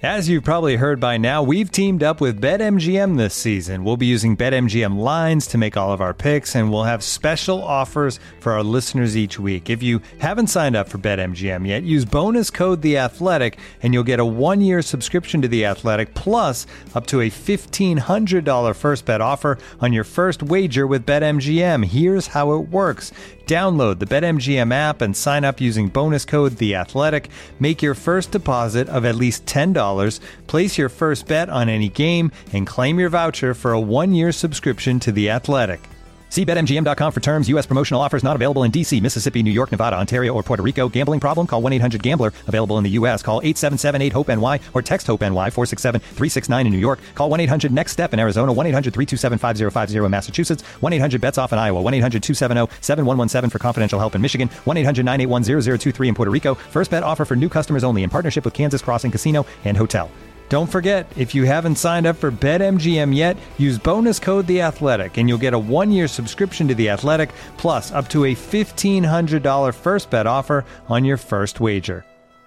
As you've probably heard by now, we've teamed up with BetMGM this season. We'll be using BetMGM lines to make all of our picks, and we'll have special offers for our listeners each week. If you haven't signed up for BetMGM yet, use bonus code The Athletic, and you'll get a 1-year subscription to The Athletic, plus up to a $1,500 first bet offer on your first wager with BetMGM. Here's how it works. Download the BetMGM app and sign up using bonus code The Athletic. Make your first deposit of at least $10. Place your first bet on any game and claim your voucher for a 1-year subscription to The Athletic. See BetMGM.com for terms. U.S. promotional offers not available in D.C., Mississippi, New York, Nevada, Ontario, or Puerto Rico. Gambling problem? Call 1-800-GAMBLER. Available in the U.S. Call 877-8-HOPE-NY or text HOPE-NY 467-369 in New York. Call 1-800-NEXT-STEP in Arizona. 1-800-327-5050 in Massachusetts. 1-800-BETS-OFF in Iowa. 1-800-270-7117 for confidential help in Michigan. 1-800-981-0023 in Puerto Rico. First bet offer for new customers only in partnership with Kansas Crossing Casino and Hotel. Don't forget, if you haven't signed up for BetMGM yet, use bonus code The Athletic, and you'll get a 1-year subscription to The Athletic, plus up to a $1,500 first bet offer on your first wager.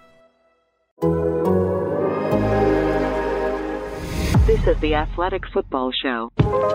This is The Athletic Football Show.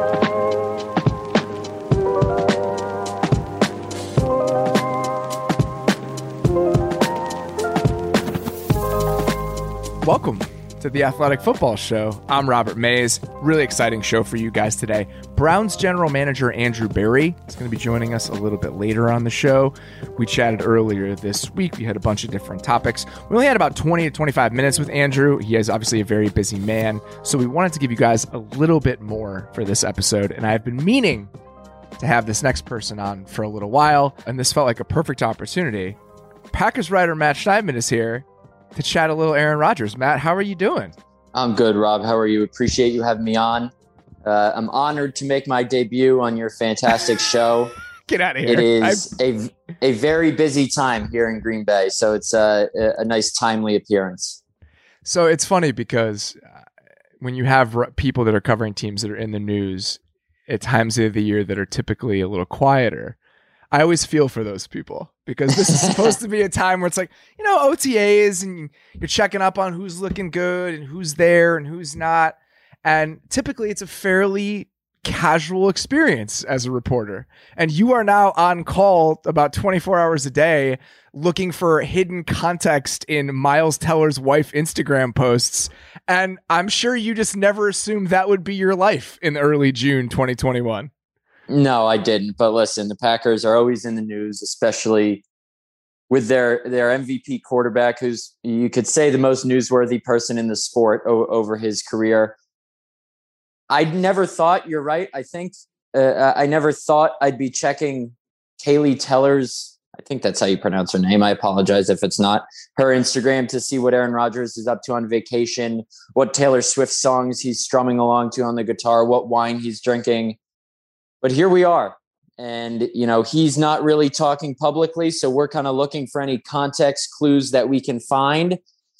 Welcome to the Athletic Football Show. I'm Robert Mays. Really exciting show for you guys today. Browns general manager Andrew Berry is going to be joining us a little bit later on the show. We chatted earlier this week. We had a bunch of different topics. We only had about 20 to 25 minutes with Andrew. He is obviously a very busy man, so we wanted to give you guys a little bit more for this episode, and I've been meaning to have this next person on for a little while, and this felt like a perfect opportunity. Packers writer Matt Schneidman is here to chat a little Aaron Rodgers. Matt, how are you doing? I'm good, Rob. How are you? Appreciate you having me on. I'm honored to make my debut on your fantastic show. Get out of here. It is a very busy time here in Green Bay, so it's a nice, timely appearance. So it's funny because when you have people that are covering teams that are in the news at times of the year that are typically a little quieter, I always feel for those people because this is supposed to be a time where it's like, you know, OTAs and you're checking up on who's looking good and who's there and who's not. And typically it's a fairly casual experience as a reporter. And you are now on call about 24 hours a day looking for hidden context in Miles Teller's wife Instagram posts. And I'm sure you just never assumed that would be your life in early June 2021. No, I didn't. But listen, the Packers are always in the news, especially with their MVP quarterback, who's, you could say, the most newsworthy person in the sport over his career. I never thought, you're right, I think, I never thought I'd be checking Kaylee Teller's, I think that's how you pronounce her name. I apologize if it's not, her Instagram to see what Aaron Rodgers is up to on vacation, what Taylor Swift songs he's strumming along to on the guitar, what wine he's drinking. But here we are, and, you know, he's not really talking publicly, so we're kind of looking for any context clues that we can find.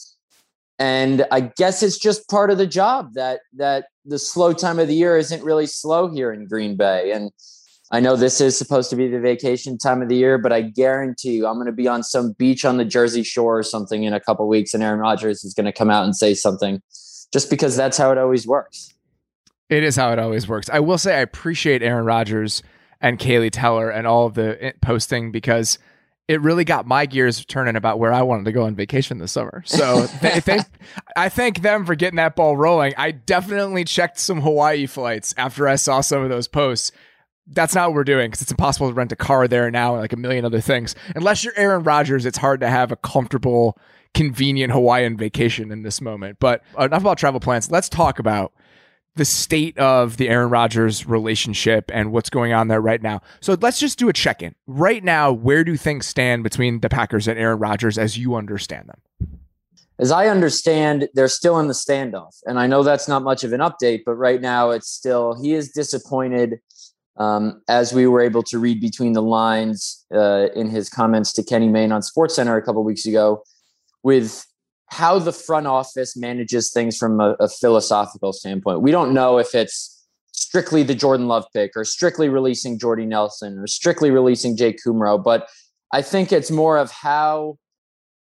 And I guess it's just part of the job that the slow time of the year isn't really slow here in Green Bay. And I know this is supposed to be the vacation time of the year, but I guarantee you I'm going to be on some beach on the Jersey Shore or something in a couple of weeks, and Aaron Rodgers is going to come out and say something, just because that's how it always works. It is how it always works. I will say I appreciate Aaron Rodgers and Kaylee Teller and all of the posting, because it really got my gears turning about where I wanted to go on vacation this summer. So I thank them for getting that ball rolling. I definitely checked some Hawaii flights after I saw some of those posts. That's not what we're doing, because it's impossible to rent a car there now and like a million other things. Unless you're Aaron Rodgers, it's hard to have a comfortable, convenient Hawaiian vacation in this moment. But enough about travel plans. Let's talk about the state of the Aaron Rodgers relationship and what's going on there right now. So let's just do a check-in. Right now, where do things stand between the Packers and Aaron Rodgers as you understand them? As I understand, they're still in the standoff. And I know that's not much of an update, but right now it's still, he is disappointed, as we were able to read between the lines in his comments to Kenny Mayne on SportsCenter a couple of weeks ago, with how the front office manages things from a philosophical standpoint. We don't know if it's strictly the Jordan Love pick or strictly releasing Jordy Nelson or strictly releasing Jake Kumro, but I think it's more of how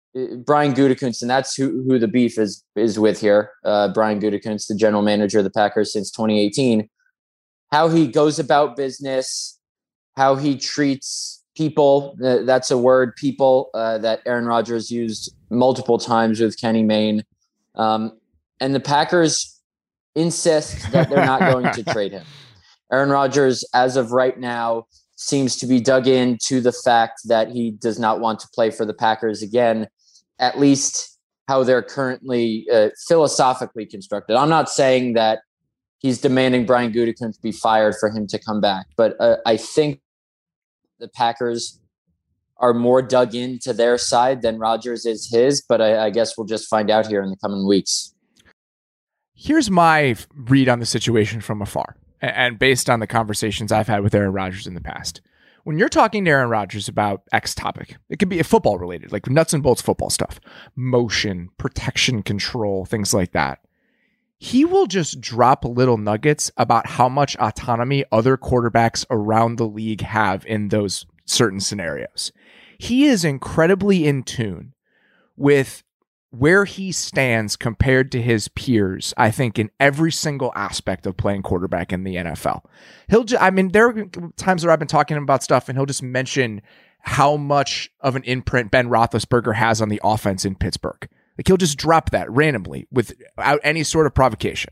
Brian Gutekunst, and that's who the beef is with here. Brian Gutekunst, the general manager of the Packers since 2018, how he goes about business, how he treats people. That's a word, people, that Aaron Rodgers used multiple times with Kenny Mayne. And the Packers insist that they're not going to trade him. Aaron Rodgers, as of right now, seems to be dug into the fact that he does not want to play for the Packers again, at least how they're currently philosophically constructed. I'm not saying that he's demanding Brian Gutekunst be fired for him to come back, but I think the Packers are more dug into their side than Rodgers is his, but I guess we'll just find out here in the coming weeks. Here's my read on the situation from afar, and based on the conversations I've had with Aaron Rodgers in the past. When you're talking to Aaron Rodgers about X topic, it could be football related, like nuts and bolts football stuff, motion, protection control, things like that. He will just drop little nuggets about how much autonomy other quarterbacks around the league have in those certain scenarios. He is incredibly in tune with where he stands compared to his peers, I think, in every single aspect of playing quarterback in the NFL. There are times where I've been talking to him about stuff and he'll just mention how much of an imprint Ben Roethlisberger has on the offense in Pittsburgh. Like, he'll just drop that randomly without any sort of provocation.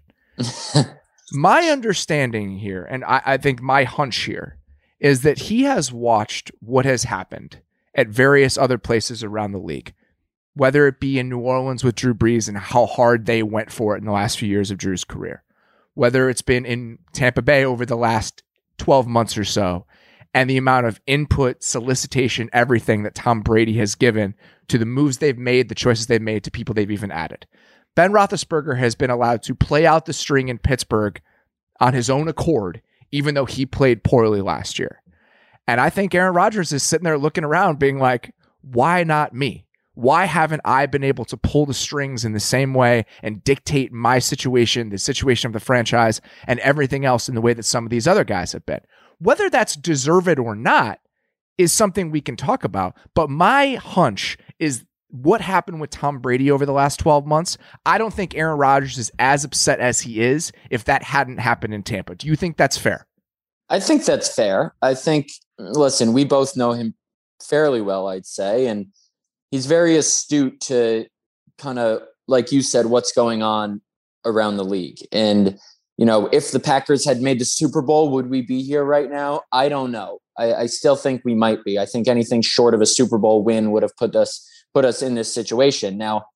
My understanding here, and I think my hunch here, is that he has watched what has happened at various other places around the league, whether it be in New Orleans with Drew Brees and how hard they went for it in the last few years of Drew's career, whether it's been in Tampa Bay over the last 12 months or so, and the amount of input, solicitation, everything that Tom Brady has given to the moves they've made, the choices they've made, to people they've even added. Ben Roethlisberger has been allowed to play out the string in Pittsburgh on his own accord, even though he played poorly last year. And I think Aaron Rodgers is sitting there looking around being like, why not me? Why haven't I been able to pull the strings in the same way and dictate my situation, the situation of the franchise, and everything else in the way that some of these other guys have been? Whether that's deserved or not is something we can talk about. But my hunch is what happened with Tom Brady over the last 12 months. I don't think Aaron Rodgers is as upset as he is if that hadn't happened in Tampa. Do you think that's fair? I think that's fair. I think, listen, we both know him fairly well, I'd say, and he's very astute to kind of, like you said, what's going on around the league. And, you know, if the Packers had made the Super Bowl, would we be here right now? I don't know. I still think we might be. I think anything short of a Super Bowl win would have put us in this situation. Now,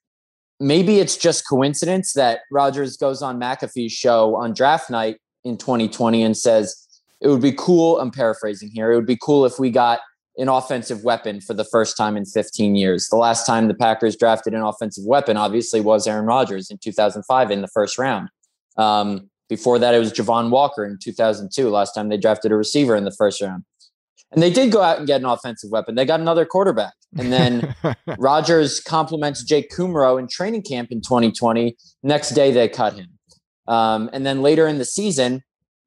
maybe it's just coincidence that Rodgers goes on McAfee's show on draft night in 2020 and says, it would be cool, I'm paraphrasing here, it would be cool if we got an offensive weapon for the first time in 15 years. The last time the Packers drafted an offensive weapon, obviously, was Aaron Rodgers in 2005 in the first round. Before that, it was Javon Walker in 2002, last time they drafted a receiver in the first round. And they did go out and get an offensive weapon. They got another quarterback. And then Rodgers compliments Jake Kumro in training camp in 2020. Next day, they cut him. And then later in the season,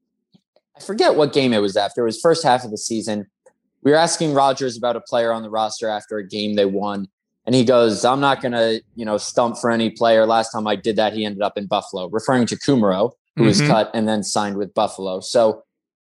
I forget what game it was after. It was first half of the season. We were asking Rodgers about a player on the roster after a game they won. And he goes, I'm not going to, stump for any player. Last time I did that, he ended up in Buffalo, referring to Kumro, who was cut and then signed with Buffalo. So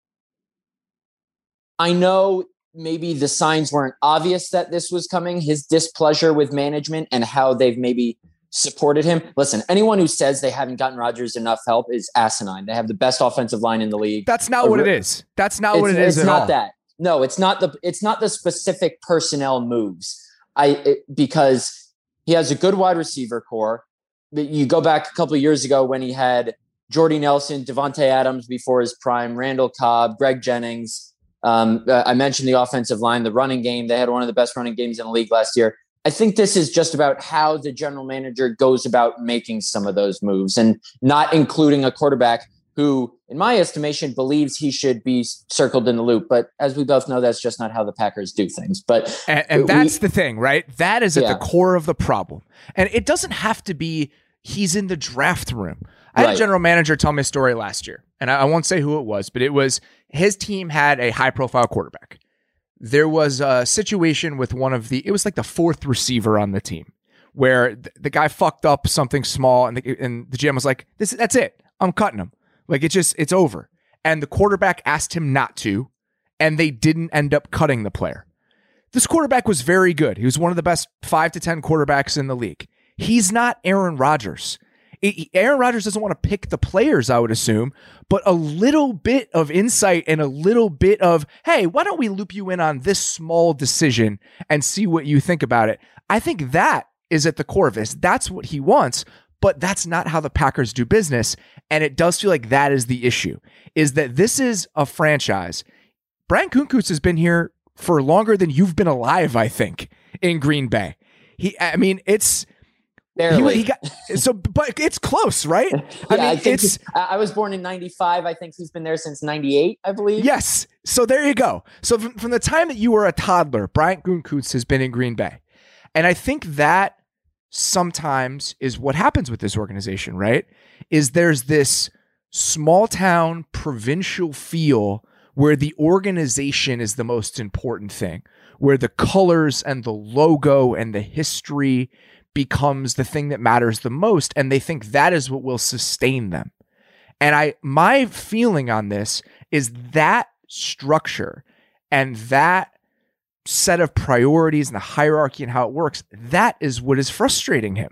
I know maybe the signs weren't obvious that this was coming, his displeasure with management and how they've maybe supported him. Listen, anyone who says they haven't gotten Rodgers enough help is asinine. They have the best offensive line in the league. That's not what it is. That's not what it is. It's not all. That. No, it's not the specific personnel moves. Because he has a good wide receiver core. You go back a couple of years ago when he had Jordy Nelson, Devontae Adams before his prime, Randall Cobb, Greg Jennings. I mentioned the offensive line, the running game. They had one of the best running games in the league last year. I think this is just about how the general manager goes about making some of those moves and not including a quarterback who, in my estimation, believes he should be circled in the loop. But as we both know, that's just not how the Packers do things. But and that's the thing, right? That is at the core of the problem. And it doesn't have to be he's in the draft room. I had a general manager tell me a story last year, and I won't say who it was, but it was his team had a high-profile quarterback. there was a situation with it was like the fourth receiver on the team where the guy fucked up something small and the GM was like, that's it. I'm cutting him. Like it's over. And the quarterback asked him not to, and they didn't end up cutting the player. This quarterback was very good. He was one of the best 5 to 10 quarterbacks in the league. He's not Aaron Rodgers. Aaron Rodgers doesn't want to pick the players, I would assume, but a little bit of insight and a little bit of, hey, why don't we loop you in on this small decision and see what you think about it? I think that is at the core of this. That's what he wants, but that's not how the Packers do business. And it does feel like that is the issue, is that this is a franchise. Brian Gutekunst has been here for longer than you've been alive, I think, in Green Bay. It's barely. But it's close, right? Yeah, I was born in 95. I think he's been there since 98, I believe. Yes. So there you go. So from the time that you were a toddler, Brian Gutekunst has been in Green Bay. And I think that sometimes is what happens with this organization, right? Is there's this small town provincial feel where the organization is the most important thing, where the colors and the logo and the history becomes the thing that matters the most. And they think that is what will sustain them. And my feeling on this is that structure and that set of priorities and the hierarchy and how it works, that is what is frustrating him.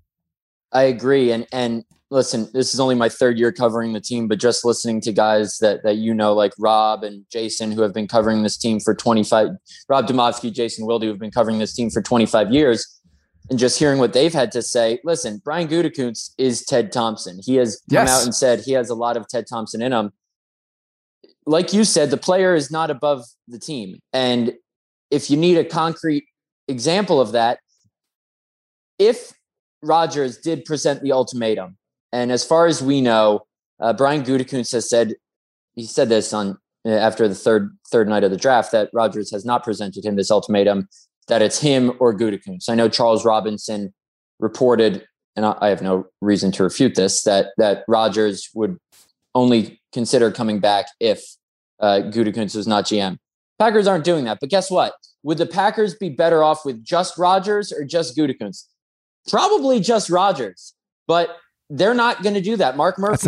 I agree. And listen, this is only my third year covering the team, but just listening to guys that like Rob and Jason, who have been covering this team for Rob Demovsky, Jason Wilde, who have been covering this team for 25 years, and just hearing what they've had to say. Listen, Brian Gutekunst is Ted Thompson. He has come out and said he has a lot of Ted Thompson in him. Like you said, the player is not above the team. And if you need a concrete example of that, if Rodgers did present the ultimatum, and as far as we know, Brian Gutekunst has said, he said this after the third night of the draft, that Rodgers has not presented him this ultimatum, that it's him or Gutekunst. I know Charles Robinson reported, and I have no reason to refute this, that Rodgers would only consider coming back if Gutekunst was not GM. Packers aren't doing that, but guess what? Would the Packers be better off with just Rodgers or just Gutekunst? Probably just Rodgers, but they're not going to do that. Mark Murphy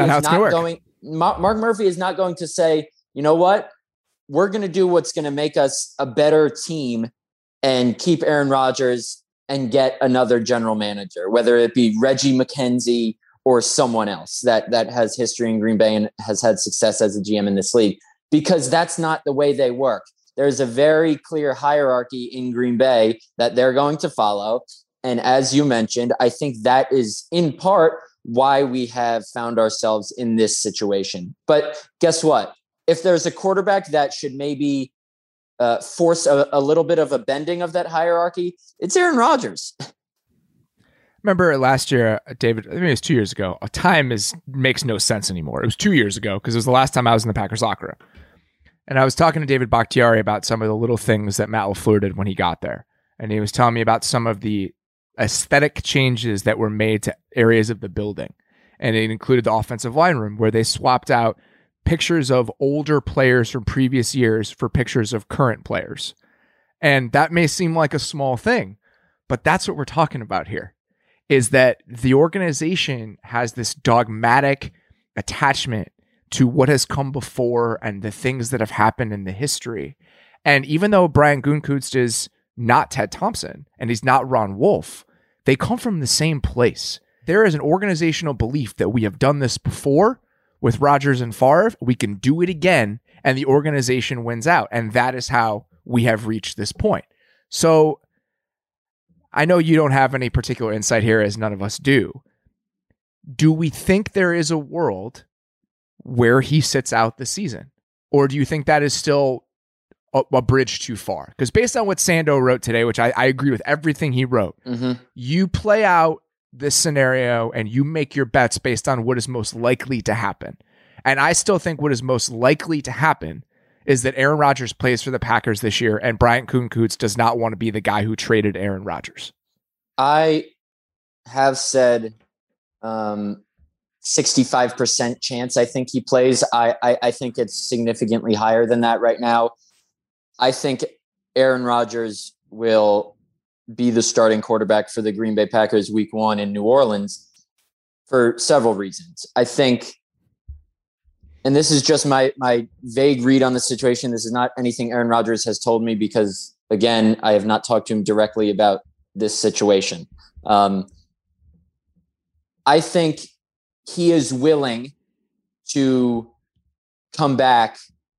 is not going to say, you know what? We're going to do what's going to make us a better team and keep Aaron Rodgers and get another general manager, whether it be Reggie McKenzie or someone else that has history in Green Bay and has had success as a GM in this league, because that's not the way they work. There's a very clear hierarchy in Green Bay that they're going to follow. And as you mentioned, I think that is in part why we have found ourselves in this situation. But guess what? If there's a quarterback that should maybe force a little bit of a bending of that hierarchy, it's Aaron Rodgers. Remember last year, David, I think it was 2 years ago. Time makes no sense anymore. It was 2 years ago because it was the last time I was in the Packers locker room. And I was talking to David Bakhtiari about some of the little things that Matt LaFleur did when he got there. And he was telling me about some of the aesthetic changes that were made to areas of the building. And it included the offensive line room, where they swapped out pictures of older players from previous years for pictures of current players. And that may seem like a small thing, but that's what we're talking about here, is that the organization has this dogmatic attachment to what has come before and the things that have happened in the history. And even though Brian Gutekunst is not Ted Thompson and he's not Ron Wolf, they come from the same place. There is an organizational belief that we have done this before with Rodgers and Favre. We can do it again, and the organization wins out. And that is how we have reached this point. So I know you don't have any particular insight here, as none of us do. Do we think there is a world where he sits out the season? Or do you think that is still a bridge too far? Because based on what Sando wrote today, which I agree with everything he wrote, you play out this scenario and you make your bets based on what is most likely to happen. And I still think what is most likely to happen is that Aaron Rodgers plays for the Packers this year, and Brian Gutekunst does not want to be the guy who traded Aaron Rodgers. I have said 65% chance I think he plays. I think it's significantly higher than that right now. I think Aaron Rodgers will be the starting quarterback for the Green Bay Packers week 1 in New Orleans for several reasons. I think, and this is just my vague read on the situation. This is not anything Aaron Rodgers has told me because, again, I have not talked to him directly about this situation. I think he is willing to come back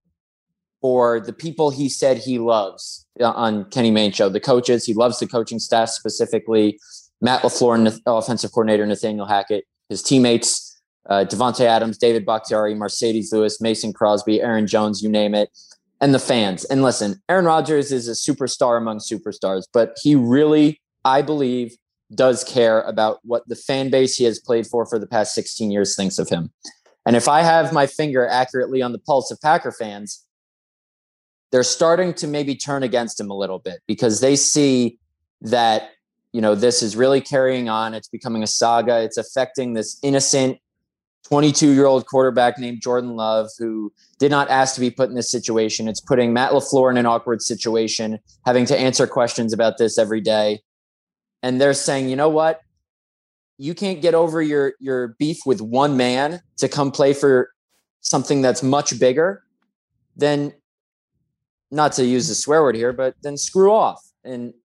for the people he said he loves on Kenny Mayne show, the coaches. He loves the coaching staff, specifically Matt LaFleur, offensive coordinator Nathaniel Hackett, his teammates, Devontae Adams, David Bakhtiari, Mercedes Lewis, Mason Crosby, Aaron Jones, you name it, and the fans. And listen, Aaron Rodgers is a superstar among superstars, but he really, I believe, does care about what the fan base he has played for the past 16 years thinks of him. And if I have my finger accurately on the pulse of Packer fans, they're starting to maybe turn against him a little bit because they see that, this is really carrying on. It's becoming a saga. It's affecting this innocent 22-year-old quarterback named Jordan Love, who did not ask to be put in this situation. It's putting Matt LaFleur in an awkward situation, having to answer questions about this every day. And they're saying, you know what? You can't get over your beef with one man to come play for something that's much bigger. Then, not to use a swear word here, but then screw off. And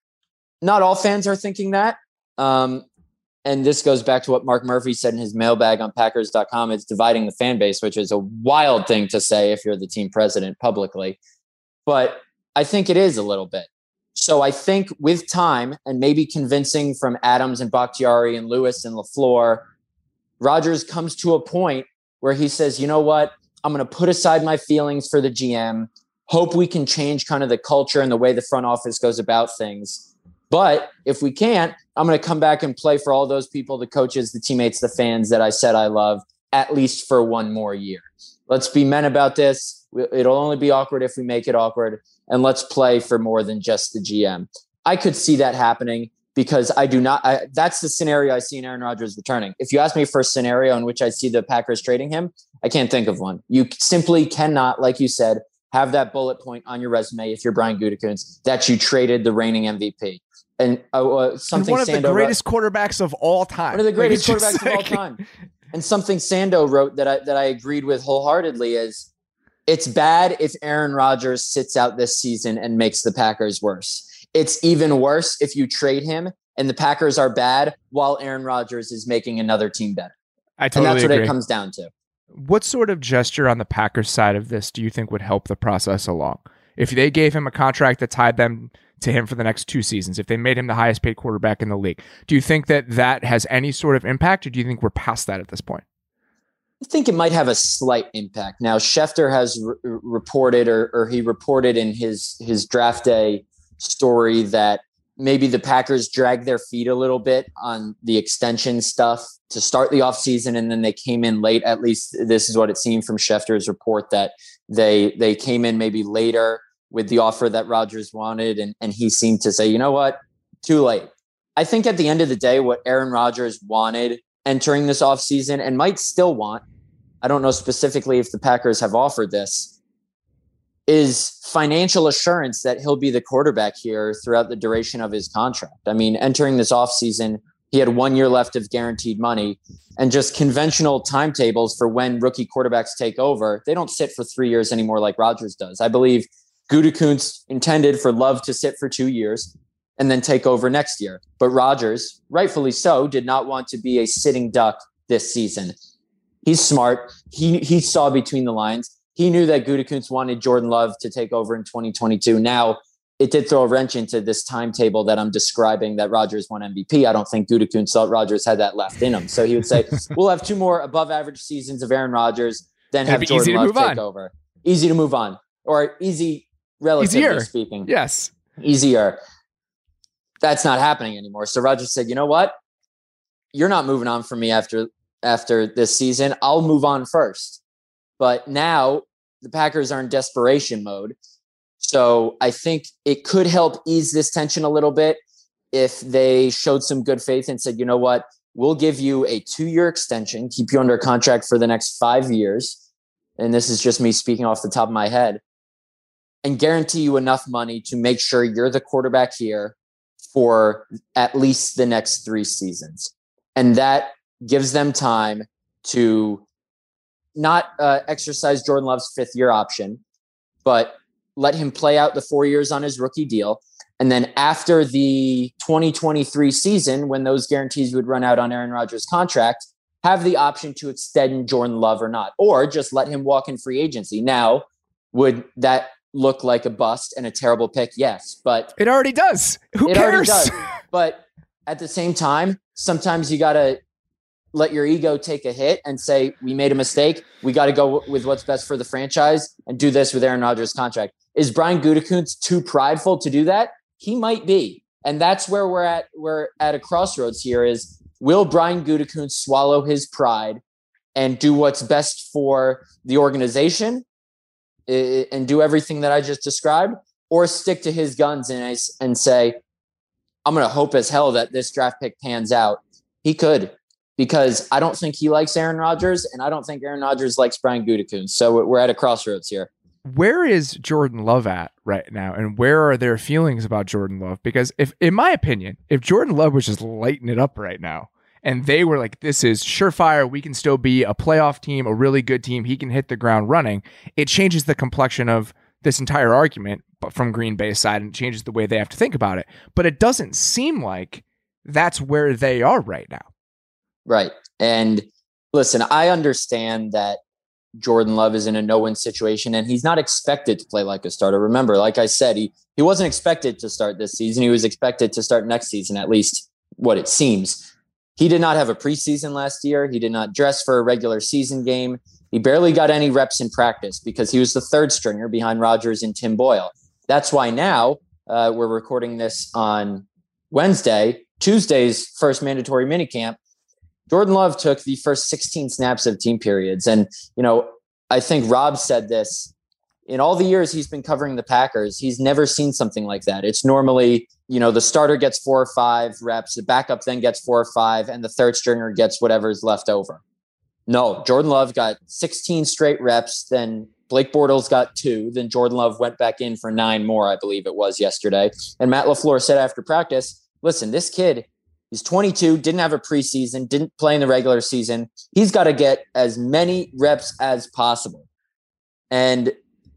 not all fans are thinking that. And this goes back to what Mark Murphy said in his mailbag on Packers.com. It's dividing the fan base, which is a wild thing to say if you're the team president publicly. But I think it is a little bit. So I think with time and maybe convincing from Adams and Bakhtiari and Lewis and LaFleur, Rodgers comes to a point where he says, you know what? I'm going to put aside my feelings for the GM. Hope we can change kind of the culture and the way the front office goes about things. But if we can't, I'm going to come back and play for all those people, the coaches, the teammates, the fans that I said I love, at least for one more year. Let's be men about this. It'll only be awkward if we make it awkward. And let's play for more than just the GM. I could see that happening because that's the scenario I see in Aaron Rodgers returning. If you ask me for a scenario in which I see the Packers trading him, I can't think of one. You simply cannot, like you said, have that bullet point on your resume if you're Brian Gutekunst that you traded the reigning MVP. And something one of Sando the greatest quarterbacks of all time. One of the greatest quarterbacks of all time. And something Sando wrote that I agreed with wholeheartedly is it's bad if Aaron Rodgers sits out this season and makes the Packers worse. It's even worse if you trade him and the Packers are bad while Aaron Rodgers is making another team better. I totally agree. And that's what it comes down to. What sort of gesture on the Packers side of this do you think would help the process along? If they gave him a contract that tied them to him for the next 2 seasons, if they made him the highest paid quarterback in the league, do you think that has any sort of impact, or do you think we're past that at this point? I think it might have a slight impact. Now, Schefter has reported, or he reported in his draft day story that maybe the Packers dragged their feet a little bit on the extension stuff to start the offseason, and then they came in late. At least this is what it seemed from Schefter's report, that they came in maybe later with the offer that Rodgers wanted, and he seemed to say, you know what, too late. I think at the end of the day, what Aaron Rodgers wanted entering this offseason and might still want, I don't know specifically if the Packers have offered this, is financial assurance that he'll be the quarterback here throughout the duration of his contract. I mean, entering this offseason, he had 1 year left of guaranteed money, and just conventional timetables for when rookie quarterbacks take over. They don't sit for 3 years anymore like Rodgers does. I believe Gutekunst intended for Love to sit for 2 years and then take over next year. But Rodgers, rightfully so, did not want to be a sitting duck this season. He's smart. He saw between the lines. He knew that Gutekunst wanted Jordan Love to take over in 2022. Now, it did throw a wrench into this timetable that I'm describing, that Rodgers won MVP. I don't think Gutekunst thought Rodgers had that left in him. So he would say, we'll have 2 more above average seasons of Aaron Rodgers, then have Jordan Love take over. Easy to move on. Or easy, relatively speaking. Yes. Easier. That's not happening anymore. So Rodgers said, you know what? You're not moving on from me after this season. I'll move on first. But now the Packers are in desperation mode. So I think it could help ease this tension a little bit if they showed some good faith and said, you know what, we'll give you a 2-year extension, keep you under contract for the next 5 years. And this is just me speaking off the top of my head. and guarantee you enough money to make sure you're the quarterback here for at least the next 3 seasons. And that gives them time to not exercise Jordan Love's 5th-year option, but let him play out the 4 years on his rookie deal. And then after the 2023 season, when those guarantees would run out on Aaron Rodgers' contract, have the option to extend Jordan Love or not, or just let him walk in free agency. Now, would that look like a bust and a terrible pick? Yes, but it already does. Who cares? Already does. But at the same time, sometimes you got to let your ego take a hit and say, we made a mistake. We got to go with what's best for the franchise and do this with Aaron Rodgers' contract. Is Brian Gutekunst too prideful to do that? He might be. And that's where we're at. We're at a crossroads here is, will Brian Gutekunst swallow his pride and do what's best for the organization and do everything that I just described, or stick to his guns and say, I'm going to hope as hell that this draft pick pans out? He could, because I don't think he likes Aaron Rodgers, and I don't think Aaron Rodgers likes Brian Gutekunst. So we're at a crossroads here. Where is Jordan Love at right now, and where are their feelings about Jordan Love? Because if, in my opinion, if Jordan Love was just lighting it up right now, and they were like, this is surefire, we can still be a playoff team, a really good team, he can hit the ground running, it changes the complexion of this entire argument from Green Bay's side, and changes the way they have to think about it. But it doesn't seem like that's where they are right now. Right. And listen, I understand that Jordan Love is in a no-win situation, and he's not expected to play like a starter. Remember, like I said, he wasn't expected to start this season. He was expected to start next season, at least what it seems. He did not have a preseason last year. He did not dress for a regular season game. He barely got any reps in practice because he was the 3rd stringer behind Rodgers and Tim Boyle. That's why now we're recording this on Wednesday, Tuesday's first mandatory minicamp. Jordan Love took the first 16 snaps of team periods. And, I think Rob said this, in all the years he's been covering the Packers, he's never seen something like that. It's normally, the starter gets 4 or 5 reps, the backup then gets 4 or 5, and the 3rd stringer gets whatever is left over. No, Jordan Love got 16 straight reps, then Blake Bortles got 2, then Jordan Love went back in for 9 more, I believe it was yesterday. And Matt LaFleur said after practice, listen, this kid, he's 22, didn't have a preseason, didn't play in the regular season. He's got to get as many reps as possible. And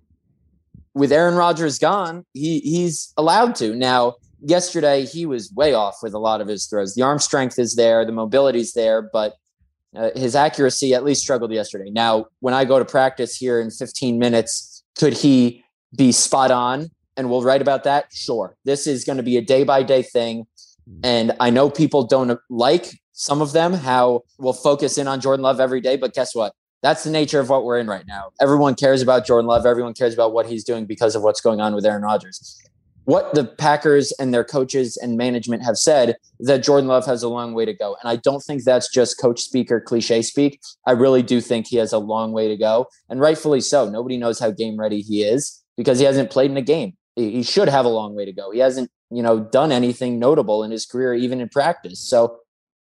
with Aaron Rodgers gone, he's allowed to. Now, yesterday, he was way off with a lot of his throws. The arm strength is there, the mobility's there, but his accuracy at least struggled yesterday. Now, when I go to practice here in 15 minutes, could he be spot on? And we'll write about that? Sure. This is going to be a day-by-day thing. And I know people don't like, some of them, how we'll focus in on Jordan Love every day. But guess what? That's the nature of what we're in right now. Everyone cares about Jordan Love. Everyone cares about what he's doing because of what's going on with Aaron Rodgers. What the Packers and their coaches and management have said is that Jordan Love has a long way to go. And I don't think that's just coach speak or cliche speak. I really do think he has a long way to go. And rightfully so. Nobody knows how game ready he is because he hasn't played in a game. He should have a long way to go. He hasn't, done anything notable in his career, even in practice. So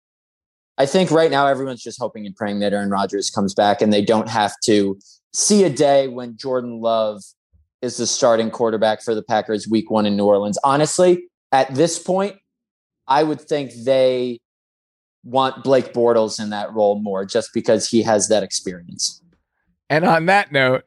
I think right now everyone's just hoping and praying that Aaron Rodgers comes back and they don't have to see a day when Jordan Love is the starting quarterback for the Packers week 1 in New Orleans. Honestly, at this point, I would think they want Blake Bortles in that role more just because he has that experience. And on that note,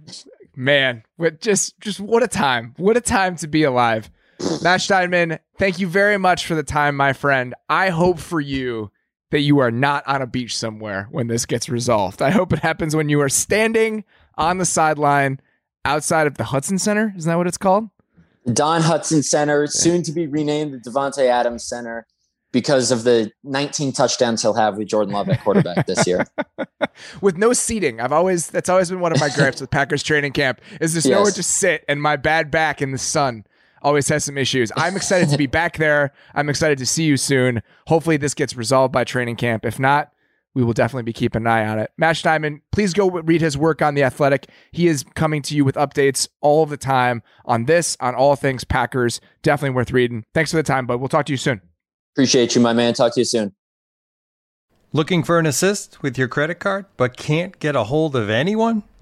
man, just what a time. What a time to be alive. Matt Steinman, thank you very much for the time, my friend. I hope for you that you are not on a beach somewhere when this gets resolved. I hope it happens when you are standing on the sideline outside of the Hudson Center. Isn't that what it's called? Don Hudson Center, soon to be renamed the Devontae Adams Center because of the 19 touchdowns he'll have with Jordan Love at quarterback this year. With no seating. That's always been one of my gripes with Packers training camp is there's nowhere to sit, and my bad back in the sun always has some issues. I'm excited to be back there. I'm excited to see you soon. Hopefully this gets resolved by training camp. If not, we will definitely be keeping an eye on it. Matt Steinman, please go read his work on The Athletic. He is coming to you with updates all the time on this, on all things Packers. Definitely worth reading. Thanks for the time, bud. We'll talk to you soon. Appreciate you, my man. Talk to you soon. Looking for an assist with your credit card, but can't get a hold of anyone?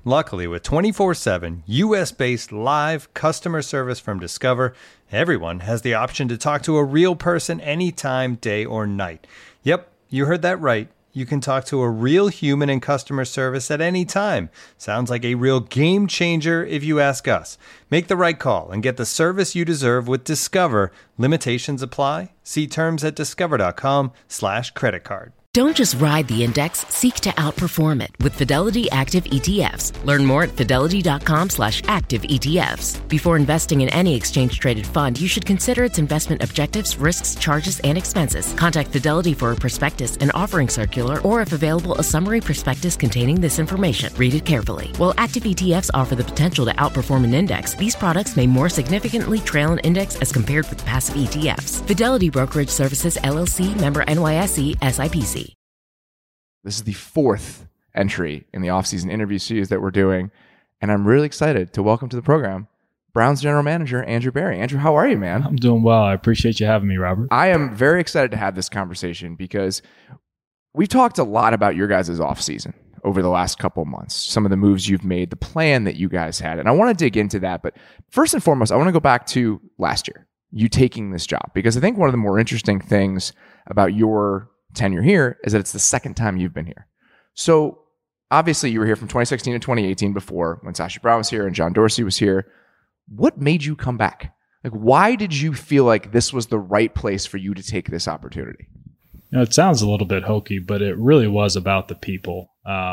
Luckily, with 24/7 US-based live customer service from Discover, everyone has the option to talk to a real person anytime, day or night. Yep, you heard that right. You can talk to a real human in customer service at any time. Sounds like a real game changer if you ask us. Make the right call and get the service you deserve with Discover. Limitations apply. See terms at discover.com/creditcard. Don't just ride the index, seek to outperform it with Fidelity Active ETFs. Learn more at fidelity.com/active ETFs. Before investing in any exchange-traded fund, you should consider its investment objectives, risks, charges, and expenses. Contact Fidelity for a prospectus, an offering circular, or if available, a summary prospectus containing this information. Read it carefully. While active ETFs offer the potential to outperform an index, these products may more significantly trail an index as compared with passive ETFs. Fidelity Brokerage Services, LLC, member NYSE, SIPC. This is the fourth entry in the off-season interview series that we're doing, and I'm really excited to welcome to the program Browns General Manager Andrew Berry. Andrew, how are you, man? I'm doing well. I appreciate you having me, Robert. I am very excited to have this conversation because we've talked a lot about your guys' off-season over the last couple of months, some of the moves you've made, the plan that you guys had, and I want to dig into that. But first and foremost, I want to go back to last year, you taking this job, because I think one of the more interesting things about your tenure here is that it's the second time you've been here. So obviously you were here from 2016 to 2018 before, when Sashi Brown was here and John Dorsey was here. What made you come back? Like, why did you feel like this was the right place for you to take this opportunity? It sounds a little bit hokey, but it really was about the people.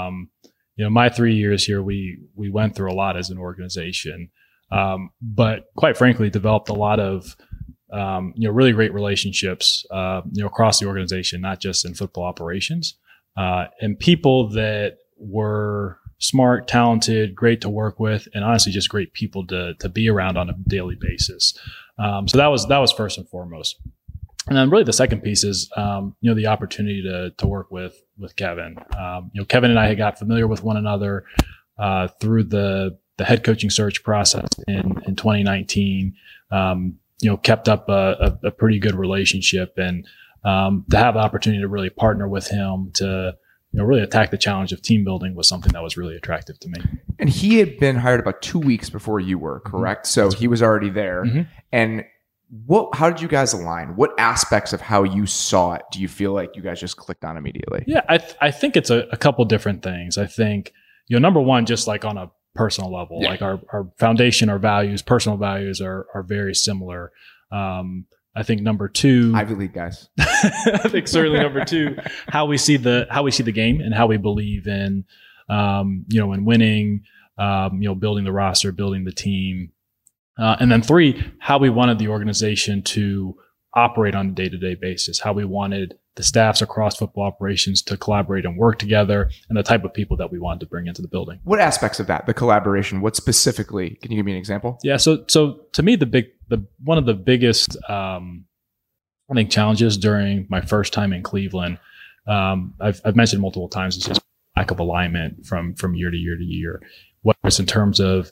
My 3 years here, we went through a lot as an organization, but quite frankly, developed a lot of really great relationships, across the organization, not just in football operations, and people that were smart, talented, great to work with, and honestly, just great people to be around on a daily basis. So that was first and foremost. And then really the second piece is, the opportunity to work with Kevin. Kevin and I had got familiar with one another, through the head coaching search process in 2019. Kept up a pretty good relationship, and to have the opportunity to really partner with him to really attack the challenge of team building was something that was really attractive to me. And he had been hired about 2 weeks before you were, correct? Mm-hmm. So he was already there. Mm-hmm. And how did you guys align? What aspects of how you saw it do you feel like you guys just clicked on immediately? Yeah, I think it's a couple different things. I think, number one, just like on a personal level, like our foundation, our values, personal values are very similar. I think number two, Ivy League guys. I think certainly number two, how we see the game and how we believe in, in winning, building the roster, building the team. And then three, how we wanted the organization to operate on a day-to-day basis, how we wanted the staffs across football operations to collaborate and work together, and the type of people that we wanted to bring into the building. What aspects of that, the collaboration, what specifically, can you give me an example? Yeah. So to me, one of the biggest, I think, challenges during my first time in Cleveland, I've mentioned multiple times, is just lack of alignment from year to year to year, whether it's in terms of,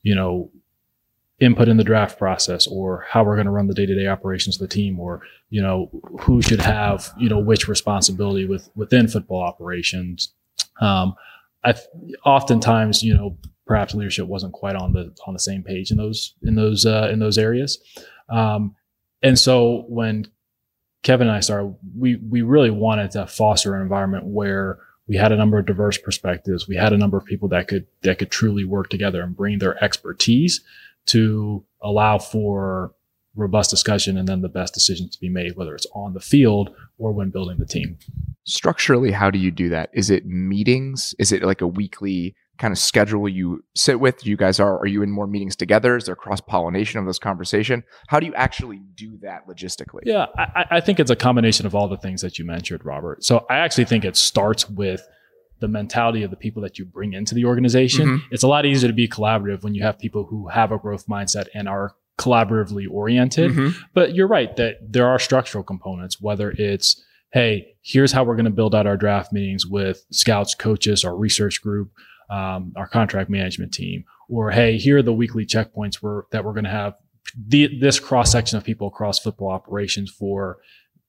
input in the draft process, or how we're going to run the day-to-day operations of the team, or, who should have, which responsibility within football operations. Oftentimes, perhaps leadership wasn't quite on the same page in those areas. And so when Kevin and I started, we really wanted to foster an environment where we had a number of diverse perspectives. We had a number of people that could truly work together and bring their expertise to allow for robust discussion and then the best decisions to be made, whether it's on the field or when building the team. Structurally, how do you do that? Is it meetings? Is it like a weekly kind of schedule you sit with? Are you in more meetings together? Is there cross-pollination of this conversation? How do you actually do that logistically? Yeah, I think it's a combination of all the things that you mentioned, Robert. So I actually think it starts with the mentality of the people that you bring into the organization. Mm-hmm. It's a lot easier to be collaborative when you have people who have a growth mindset and are collaboratively oriented. Mm-hmm. But you're right that there are structural components, whether it's, hey, here's how we're going to build out our draft meetings with scouts, coaches, our research group, our contract management team, or hey, here are the weekly checkpoints that we're going to have this cross section of people across football operations for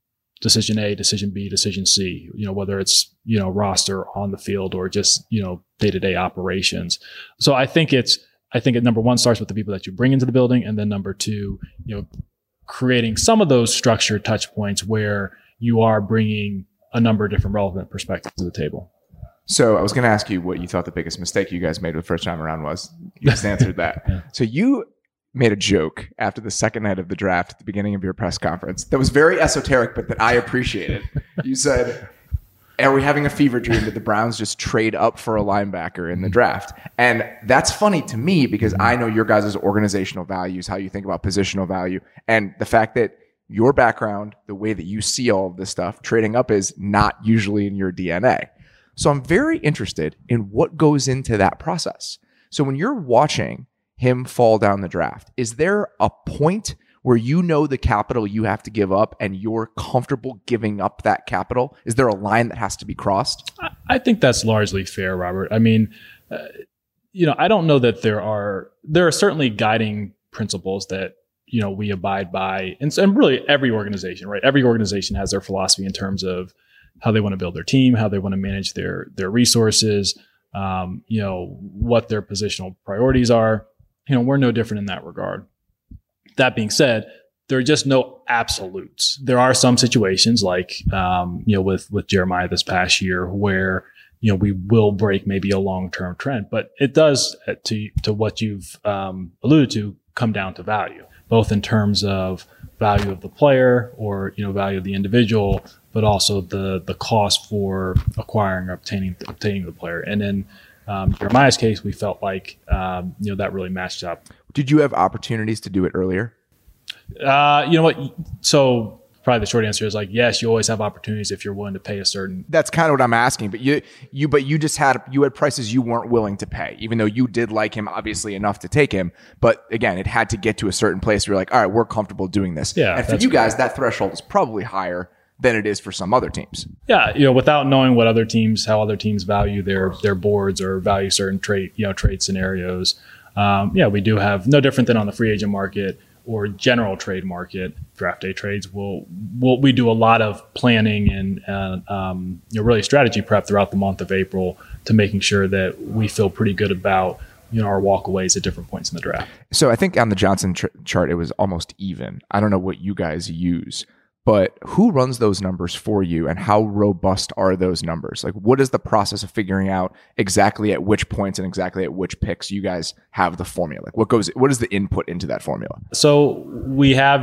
decision A, decision B, decision C, whether it's, roster on the field or just, day-to-day operations. So I think it number one starts with the people that you bring into the building, and then number two, creating some of those structured touch points where you are bringing a number of different relevant perspectives to the table. So I was going to ask you what you thought the biggest mistake you guys made the first time around was. You just answered that. Yeah. So you made a joke after the second night of the draft at the beginning of your press conference that was very esoteric, but that I appreciated. You said, are we having a fever dream that the Browns just trade up for a linebacker in the draft? And that's funny to me because I know your guys' organizational values, how you think about positional value, and the fact that your background, the way that you see all of this stuff, trading up is not usually in your DNA. So I'm very interested in what goes into that process. So when you're watching him fall down the draft, is there a point where you know the capital you have to give up and you're comfortable giving up that capital? Is there a line that has to be crossed? I think that's largely fair, Robert. I mean, I don't know that there are certainly guiding principles that, we abide by. And really every organization, right? Every organization has their philosophy in terms of how they want to build their team, how they want to manage their resources, what their positional priorities are. We're no different in that regard. That being said, there are just no absolutes. There are some situations like, with Jeremiah this past year where, we will break maybe a long-term trend, but it does, to what you've alluded to, come down to value, both in terms of value of the player or, value of the individual, but also the cost for acquiring or obtaining the player. And in Jeremiah's case, we felt like, that really matched up. Did you have opportunities to do it earlier? You know what? So probably the short answer is yes, you always have opportunities if you're willing to pay a certain. That's kind of what I'm asking. But you just had prices you weren't willing to pay, even though you did like him obviously enough to take him. But again, it had to get to a certain place where you're like, all right, we're comfortable doing this. Yeah, and for you guys, that threshold is probably higher than it is for some other teams. Yeah, without knowing how other teams value their boards or value certain trade scenarios. We do have no different than on the free agent market or general trade market, draft day trades. We do a lot of planning and really strategy prep throughout the month of April to making sure that we feel pretty good about our walkaways at different points in the draft. So I think on the Johnson chart it was almost even. I don't know what you guys use, but who runs those numbers for you and how robust are those numbers? What is the process of figuring out exactly at which points and exactly at which picks you guys have the formula? What is the input into that formula? So we have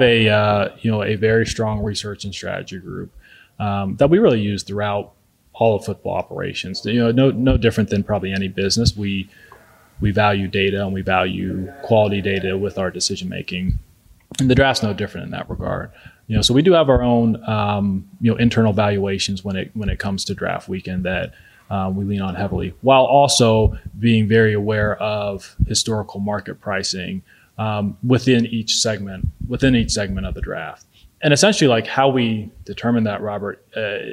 a very strong research and strategy group that we really use throughout all of football operations. No different than probably any business. We value data and we value quality data with our decision making, and the draft's no different in that regard. So we do have our own, internal valuations when it comes to draft weekend that we lean on heavily, while also being very aware of historical market pricing within each segment of the draft. And essentially, how we determine that, Robert,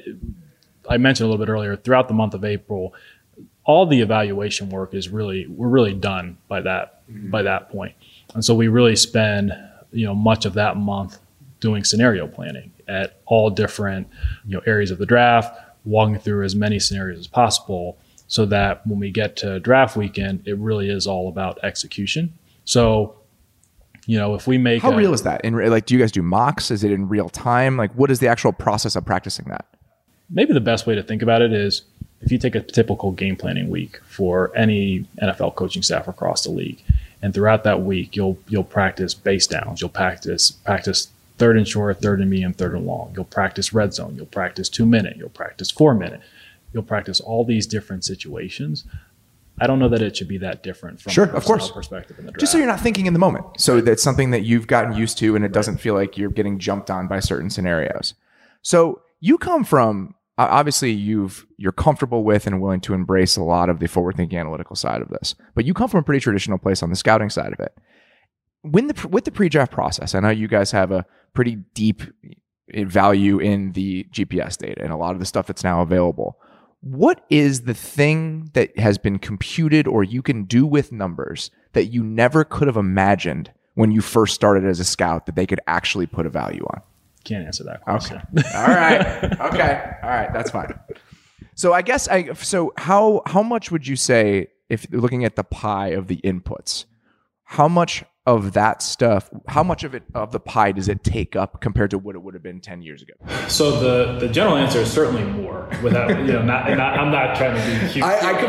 I mentioned a little bit earlier, throughout the month of April, all the evaluation work we're really done by that point. And so we really spend, much of that month doing scenario planning at all different areas of the draft, walking through as many scenarios as possible so that when we get to draft weekend, it really is all about execution. So, if we make How real is that? Do you guys do mocks? Is it in real time? What is the actual process of practicing that? Maybe the best way to think about it is if you take a typical game planning week for any NFL coaching staff across the league, and throughout that week, you'll practice base downs, you'll practice third and short, third and medium, third and long. You'll practice red zone. You'll practice 2-minute. You'll practice 4-minute. You'll practice all these different situations. I don't know that it should be that different from a personnel perspective in the draft. Just so you're not thinking in the moment. So that's something that you've gotten used to and it doesn't feel like you're getting jumped on by certain scenarios. So you come from, obviously you're comfortable with and willing to embrace a lot of the forward-thinking analytical side of this, but you come from a pretty traditional place on the scouting side of it. With the pre-draft process, I know you guys have a pretty deep value in the GPS data and a lot of the stuff that's now available. What is the thing that has been computed or you can do with numbers that you never could have imagined when you first started as a scout that they could actually put a value on? Can't answer that question. Okay. All right. That's fine. So I guess how much would you say, if looking at the pie of the inputs, how much of that stuff, how much of the pie does it take up compared to what it would have been 10 years ago? So the general answer is certainly more. Without I'm not trying to be cute. I'm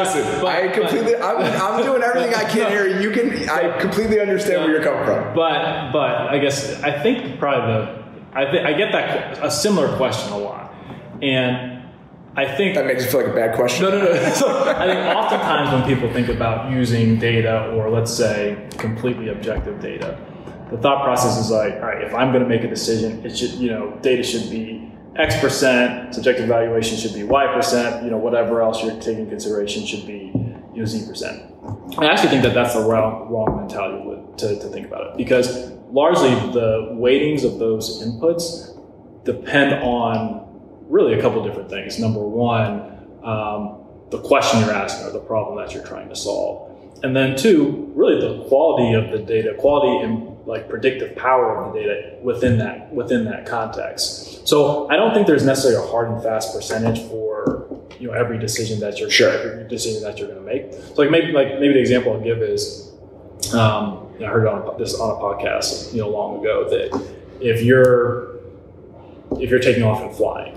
doing everything I can here. I completely understand where you're coming from. But I guess I think probably I get that a similar question a lot, and I think that makes you feel like a bad question. No. So I think oftentimes when people think about using data, or let's say completely objective data, the thought process is like, all right, if I'm going to make a decision, it should, data should be X%, subjective valuation should be Y%, whatever else you're taking into consideration should be, Z%. I actually think that that's the wrong mentality to think about it, because largely the weightings of those inputs depend on really a couple different things. Number one, the question you're asking or the problem that you're trying to solve. And then two, really the quality of the data, quality and like predictive power of the data within that context. So I don't think there's necessarily a hard and fast percentage for every decision that you're going to make. So maybe the example I'll give is I heard on a podcast long ago that if you're taking off and flying,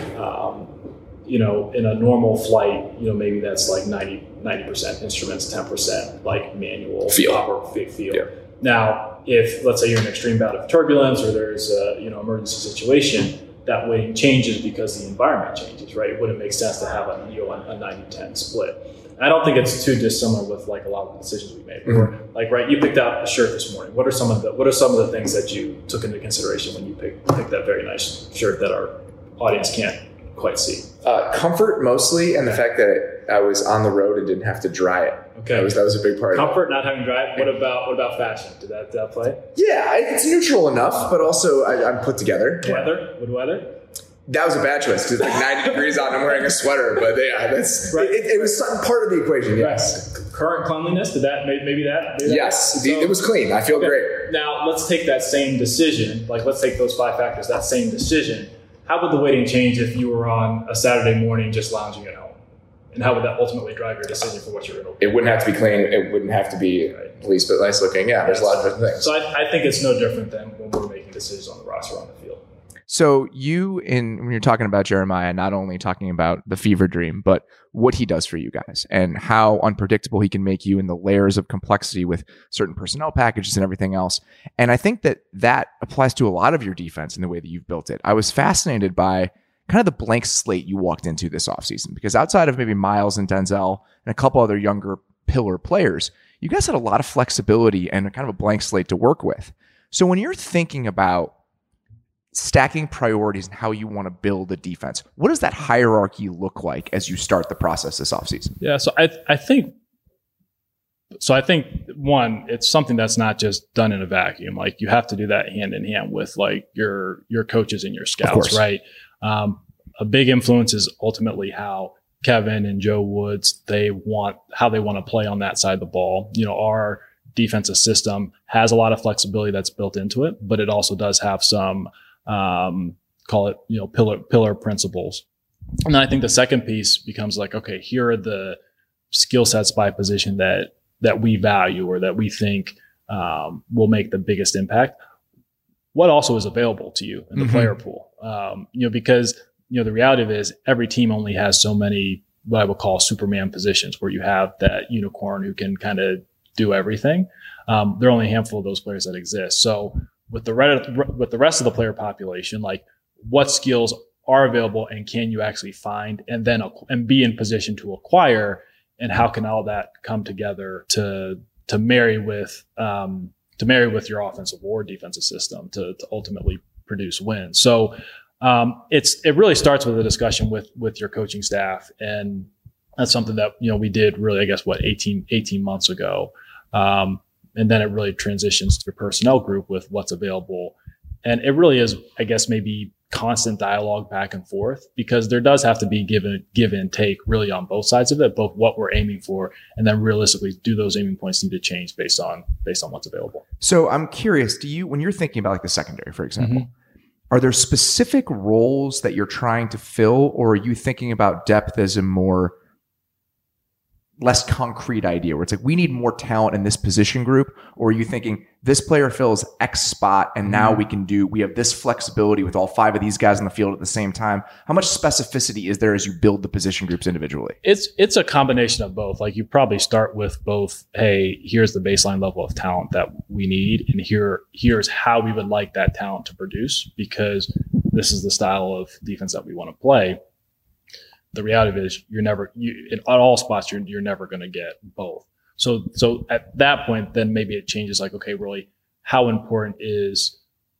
in a normal flight, maybe that's like 90% instruments, 10% like manual feel. Yeah. Now, if let's say you're in an extreme bout of turbulence or there's a emergency situation, that weighting changes because the environment changes, right? It wouldn't make sense to have a 90-10 split. I don't think it's too dissimilar with like a lot of the decisions we made. Mm-hmm. Like, right, you picked out a shirt this morning. What are some of the things that you took into consideration when you picked that very nice shirt that our audience can't quite see? Comfort mostly, and the fact that I was on the road and didn't have to dry it. Okay, that was a big part. Comfort, not having to dry it. What about fashion? Did that play? Yeah, it's neutral enough, but also I'm put together. Weather. That was a bad choice because it's like 90 degrees out and I'm wearing a sweater. But yeah, that's right. It was part of the equation. Yes. Right. Current cleanliness. Did that maybe that? Yes, it was clean. I feel great. Now let's take that same decision. Like let's take those 5 factors. That same decision. How would the weighting change if you were on a Saturday morning just lounging at home? And how would that ultimately drive your decision for what you're going to do? It wouldn't have to be clean. It wouldn't have to be at least but nice looking. Yeah, there's a lot of different things. So I think it's no different than when we're making decisions on the roster on the field. So when you're talking about Jeremiah, not only talking about the fever dream, but what he does for you guys and how unpredictable he can make you in the layers of complexity with certain personnel packages and everything else. And I think that applies to a lot of your defense in the way that you've built it. I was fascinated by kind of the blank slate you walked into this offseason, because outside of maybe Miles and Denzel and a couple other younger pillar players, you guys had a lot of flexibility and kind of a blank slate to work with. So when you're thinking about stacking priorities and how you want to build a defense, what does that hierarchy look like as you start the process this offseason? Yeah, so I think one, it's something that's not just done in a vacuum. Like you have to do that hand in hand with like your coaches and your scouts, right? A big influence is ultimately how Kevin and Joe Woods, how they want to play on that side of the ball. Our defensive system has a lot of flexibility that's built into it, but it also does have some call it, pillar principles. And then I think the second piece becomes like, okay, here are the skill sets by position that we value or that we think will make the biggest impact. What also is available to you in the player pool? Because the reality of it is every team only has so many what I would call Superman positions, where you have that unicorn who can kind of do everything. There are only a handful of those players that exist. So with the rest of the player population, like what skills are available and can you actually find and be in position to acquire, and how can all that come together to marry with your offensive or defensive system to ultimately produce wins. So it really starts with a discussion with your coaching staff, and that's something that we did really, I guess 18 months ago. And then it really transitions to your personnel group with what's available. And it really is, I guess, maybe constant dialogue back and forth, because there does have to be give and take really on both sides of it, both what we're aiming for, and then realistically, do those aiming points need to change based on what's available? So I'm curious, when you're thinking about like the secondary, for example, are there specific roles that you're trying to fill, or are you thinking about depth as a more less concrete idea where it's like, we need more talent in this position group? Or are you thinking this player fills X spot and now we have this flexibility with all 5 of these guys on the field at the same time? How much specificity is there as you build the position groups individually? It's a combination of both. Like, you probably start with both, hey, here's the baseline level of talent that we need, and here's how we would like that talent to produce, because this is the style of defense that we want to play. The reality is at all spots, you're never going to get both. So at that point, then maybe it changes, like, okay, really, how important is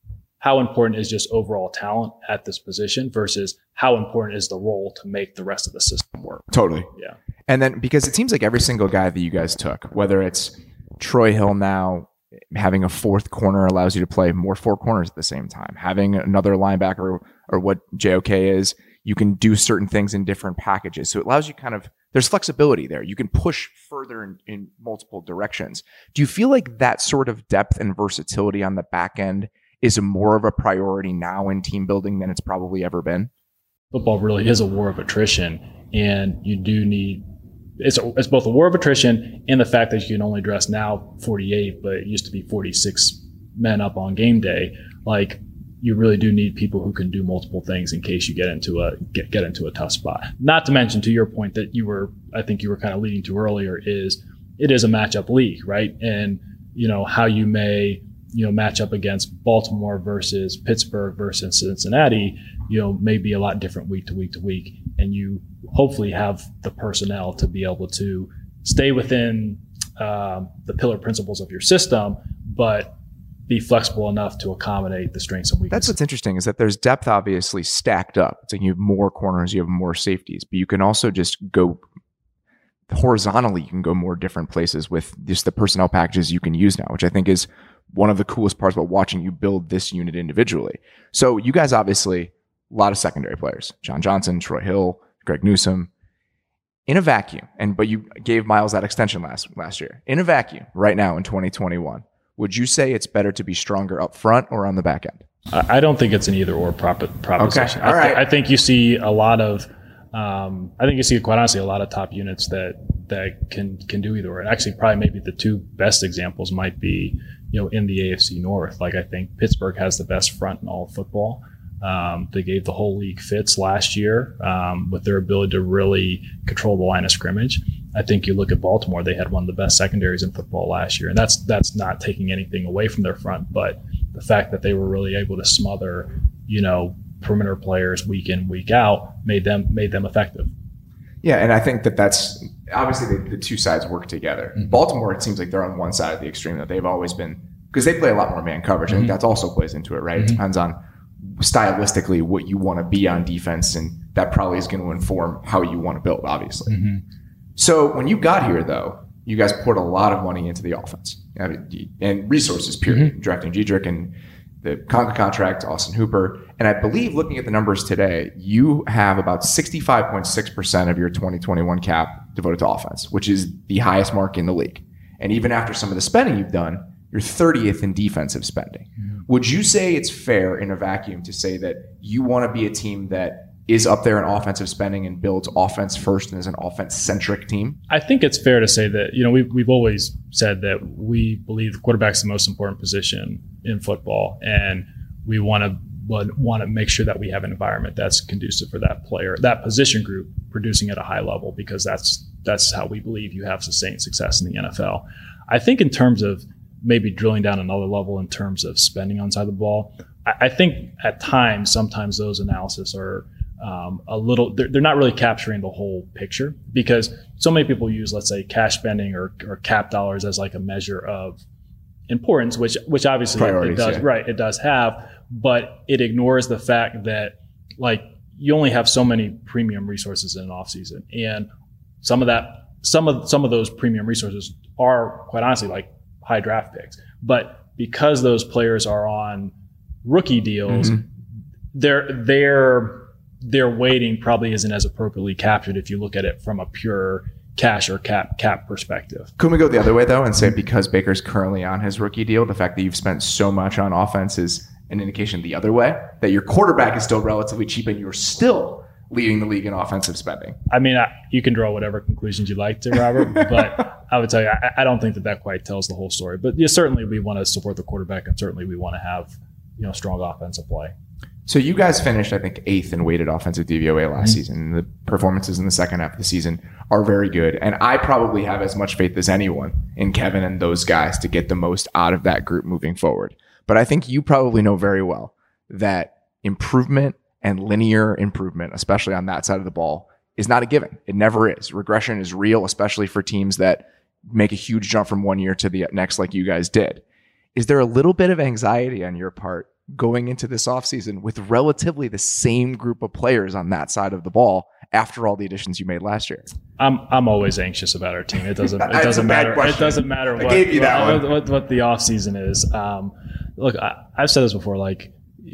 just overall talent at this position versus how important is the role to make the rest of the system work? Totally. Yeah. And then, because it seems like every single guy that you guys took, whether it's Troy Hill now, having a 4th corner allows you to play more 4 corners at the same time. Having another linebacker, or what JOK is, you can do certain things in different packages. So it allows you there's flexibility there. You can push further in multiple directions. Do you feel like that sort of depth and versatility on the back end is more of a priority now in team building than it's probably ever been? Football really is a war of attrition, and you do need it's both a war of attrition and the fact that you can only dress now 48, but it used to be 46 men up on game day. Like, you really do need people who can do multiple things in case you get into a tough spot. Not to mention, to your point that I think you were kind of leading to earlier, it is a matchup league, right? And how you may match up against Baltimore versus Pittsburgh versus Cincinnati, may be a lot different week to week to week, and you hopefully have the personnel to be able to stay within the pillar principles of your system, but be flexible enough to accommodate the strengths and weaknesses. That's what's interesting, is that there's depth obviously stacked up. It's like you have more corners, you have more safeties, but you can also just go horizontally. You can go more different places with just the personnel packages you can use now, which I think is one of the coolest parts about watching you build this unit individually. So you guys, obviously, a lot of secondary players, John Johnson, Troy Hill, Greg Newsome. In a vacuum, but you gave Miles that extension last year. In a vacuum, right now in 2021, would you say it's better to be stronger up front or on the back end? I don't think it's an either or proposition. Okay. All right. I think you see a lot of, quite honestly, a lot of top units that can do either or. And actually, probably maybe the 2 best examples might be, in the AFC North. Like, I think Pittsburgh has the best front in all of football. They gave the whole league fits last year with their ability to really control the line of scrimmage. I think you look at Baltimore, they had one of the best secondaries in football last year. And that's not taking anything away from their front, but the fact that they were really able to smother, perimeter players week in, week out made them effective. Yeah, and I think that's obviously the 2 sides work together. Mm-hmm. Baltimore, it seems like they're on one side of the extreme that they've always been, because they play a lot more man coverage. I think that also plays into it, right? Mm-hmm. It depends on stylistically what you want to be on defense, and that probably is going to inform how you want to build, obviously. Mm-hmm. So when you got here, though, you guys poured a lot of money into the offense and resources, period. Mm-hmm. Drafting Giedrich and the Conca contract, Austin Hooper. And I believe, looking at the numbers today, you have about 65.6% of your 2021 cap devoted to offense, which is the highest mark in the league. And even after some of the spending you've done, you're 30th in defensive spending. Mm-hmm. Would you say it's fair in a vacuum to say that you want to be a team that is up there in offensive spending and builds offense first and is an offense-centric team? I think it's fair to say that, we've always said that we believe the quarterback's the most important position in football, and we want to make sure that we have an environment that's conducive for that player, that position group, producing at a high level, because that's how we believe you have sustained success in the NFL. I think in terms of maybe drilling down another level in terms of spending on side of the ball, I think at times, sometimes those analysis are they're not really capturing the whole picture, because so many people use, let's say, cash spending or cap dollars as like a measure of importance, which obviously it does, right? It does have, but it ignores the fact that, like, you only have so many premium resources in an off season, and some of those premium resources are, quite honestly, like high draft picks. But because those players are on rookie deals, their weighting probably isn't as appropriately captured if you look at it from a pure cash or cap perspective. Couldn't we go the other way, though, and say because Baker's currently on his rookie deal, the fact that you've spent so much on offense is an indication the other way, that your quarterback is still relatively cheap and you're still leading the league in offensive spending? I mean, you can draw whatever conclusions you like to, Robert, but I would tell you, I don't think that quite tells the whole story. But yeah, certainly we want to support the quarterback, and certainly we want to have, strong offensive play. So you guys finished, I think, 8th in weighted offensive DVOA last season. And the performances in the second half of the season are very good. And I probably have as much faith as anyone in Kevin and those guys to get the most out of that group moving forward. But I think you probably know very well that improvement and linear improvement, especially on that side of the ball, is not a given. It never is. Regression is real, especially for teams that make a huge jump from one year to the next like you guys did. Is there a little bit of anxiety on your part going into this offseason with relatively the same group of players on that side of the ball after all the additions you made last year? I'm always anxious about our team. It doesn't matter. It doesn't matter what the offseason is. Look, I've said this before, like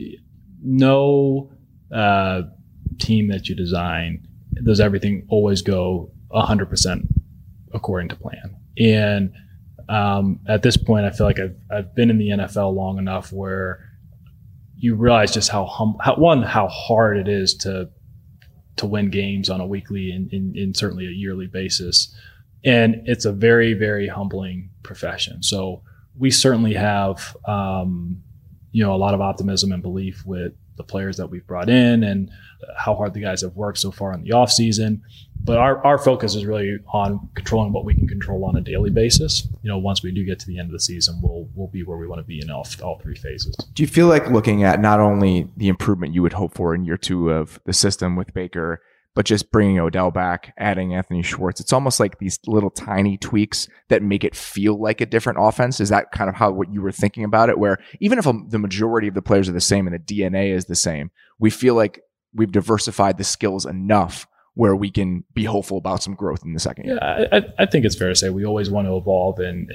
no team that you design does everything always go 100% according to plan. And at this point, I feel like I've been in the NFL long enough where you realize just how hard it is to win games on a weekly and certainly a yearly basis. And it's a very, very humbling profession. So we certainly have, a lot of optimism and belief with the players that we've brought in and how hard the guys have worked so far in the off season. But our focus is really on controlling what we can control on a daily basis. Once we do get to the end of the season, we'll be where we want to be in all three phases. Do you feel like looking at not only the improvement you would hope for in year 2 of the system with Baker, but just bringing Odell back, adding Anthony Schwartz, it's almost like these little tiny tweaks that make it feel like a different offense? Is that kind of what you were thinking about it? Where even if the majority of the players are the same and the DNA is the same, we feel like we've diversified the skills enough where we can be hopeful about some growth in the second year. Yeah, I think it's fair to say we always want to evolve and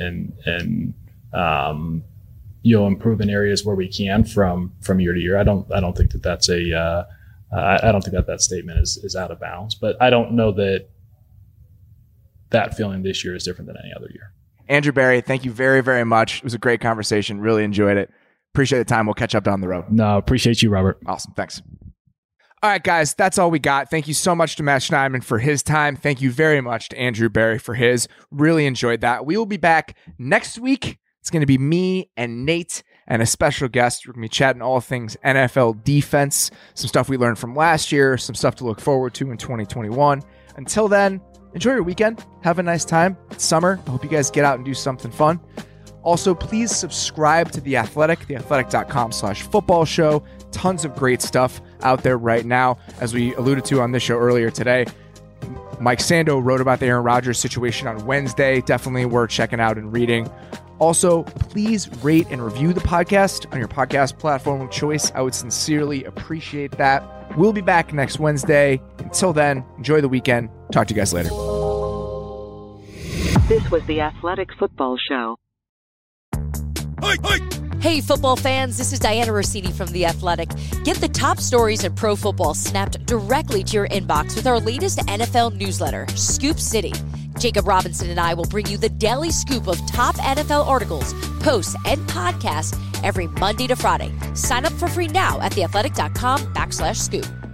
improve in areas where we can from year to year. I don't think that's I don't think that statement is out of bounds, but I don't know that feeling this year is different than any other year. Andrew Berry, thank you very, very much. It was a great conversation. Really enjoyed it. Appreciate the time. We'll catch up down the road. No, appreciate you, Robert. Awesome. Thanks. All right, guys, that's all we got. Thank you so much to Matt Schneidman for his time. Thank you very much to Andrew Berry for his. Really enjoyed that. We will be back next week. It's going to be me and Nate and a special guest. We're going to be chatting all things NFL defense, some stuff we learned from last year, some stuff to look forward to in 2021. Until then, enjoy your weekend. Have a nice time. It's summer. I hope you guys get out and do something fun. Also, please subscribe to The Athletic, theathletic.com/football show. Tons of great stuff out there right now. As we alluded to on this show earlier today, Mike Sando wrote about the Aaron Rodgers situation on Wednesday. Definitely worth checking out and reading. Also, please rate and review the podcast on your podcast platform of choice. I would sincerely appreciate that. We'll be back next Wednesday. Until then, enjoy the weekend. Talk to you guys later. This was the Athletic Football Show. Hey, football fans, this is Diana Rossini from The Athletic. Get the top stories in pro football snapped directly to your inbox with our latest NFL newsletter, Scoop City. Jacob Robinson and I will bring you the daily scoop of top NFL articles, posts, and podcasts every Monday to Friday. Sign up for free now at theathletic.com/scoop.